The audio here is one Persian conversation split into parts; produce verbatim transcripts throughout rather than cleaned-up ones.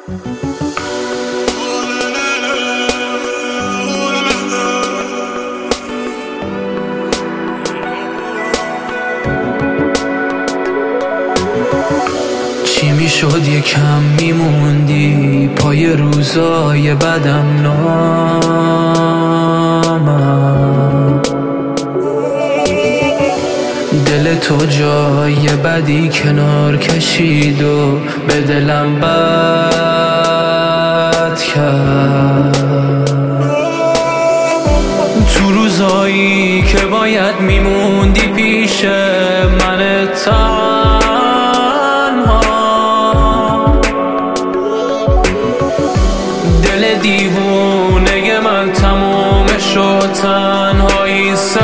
چی میشد یکم میموندی پای روزای بدم نامم، دل تو جای بدی کنار کشید و به دلم بد کرد. تو روزایی که باید میموندی پیش من تنها، دل دیوونه من تموم شد تنهایی سر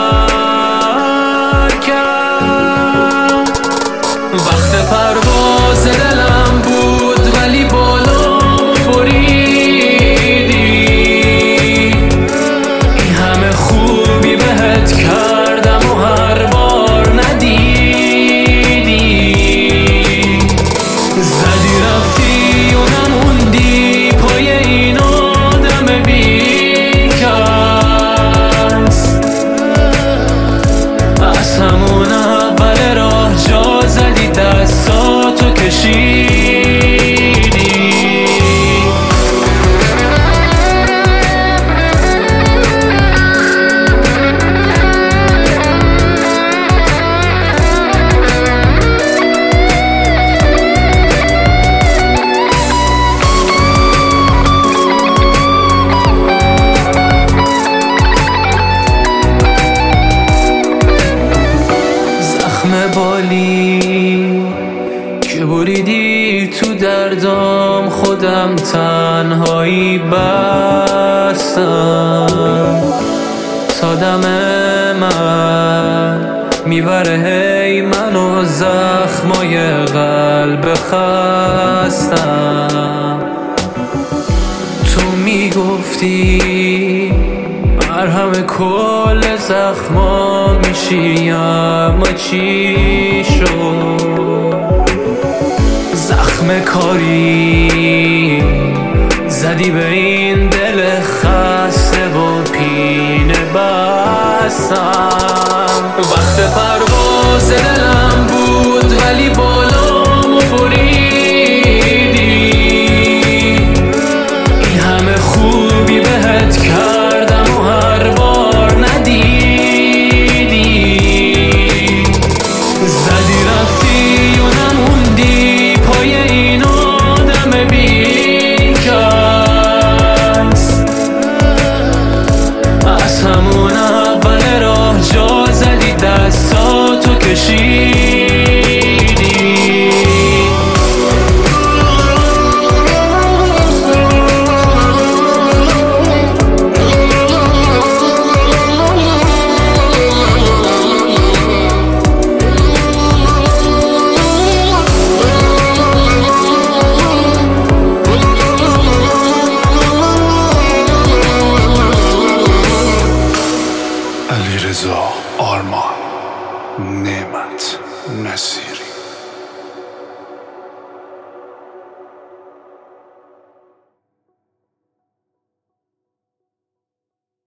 کرد. وقت پرواز دلم بود ولی بالامو بریدی، این همه خوبی بهت کردم و هر بار ندیدی. زدی رفتی و نموندی پای این آدم بیکس، از همون اول راه جا زدی دستاتو کشیدی. بالی که بریدی تو دردام، خودم تنهایی بستم تا دم من میبره هی منو زخمای قلب خستم. تو میگفتی مرهم کل زخما میشی، اما چی شد؟ زخم کاری زدی به این دل خسته و پینه بستم. وقت پرواز دلم بود ولی بالامو بریدی، این همه خوبی بهت کردم و هر بار ندیدی. زدی رفتی و نموندی پای این آدم بیکس، از همون اول راه جا زدی دستاتو کشیدی. علیرضا آرمان، نعمت نصیری.